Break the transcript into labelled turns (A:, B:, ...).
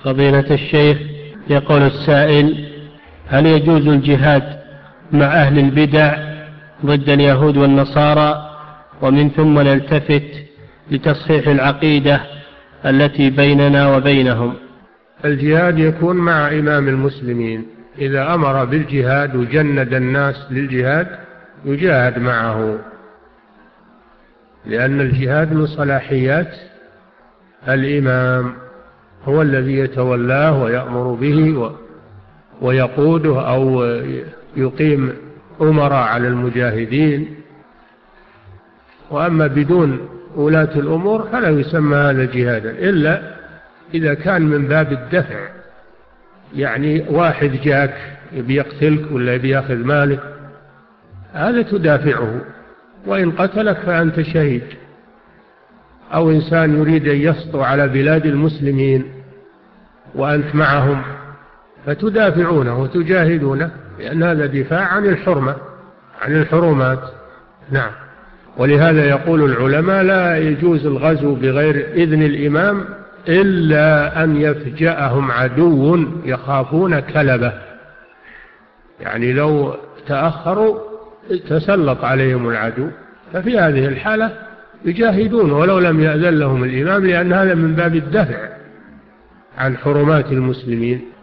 A: فضيلة الشيخ، يقول السائل: هل يجوز الجهاد مع أهل البدع ضد اليهود والنصارى، ومن ثم نلتفت لتصحيح العقيدة التي بيننا وبينهم؟
B: الجهاد يكون مع إمام المسلمين، إذا أمر بالجهاد وجند الناس للجهاد يجاهد معه، لأن الجهاد من صلاحيات الإمام، هو الذي يتولاه ويأمر به ويقوده أو يقيم أمراء على المجاهدين. وأما بدون ولاة الأمور فلا يسمى هذا جهادا، إلا إذا كان من باب الدفع، يعني واحد جاك بيقتلك ولا بيأخذ مالك، هذا تدافعه، وإن قتلك فأنت شهيد. أو إنسان يريد أن يسطو على بلاد المسلمين وأنت معهم فتدافعونه وتجاهدونه، لأن هذا دفاع عن الحرمة، عن الحرمات. نعم. ولهذا يقول العلماء: لا يجوز الغزو بغير إذن الإمام إلا أن يفجأهم عدو يخافون كلبه، يعني لو تأخروا تسلط عليهم العدو، ففي هذه الحالة يجاهدون ولو لم يأذن لهم الإمام، لأن هذا من باب الدفع عن حرمات المسلمين.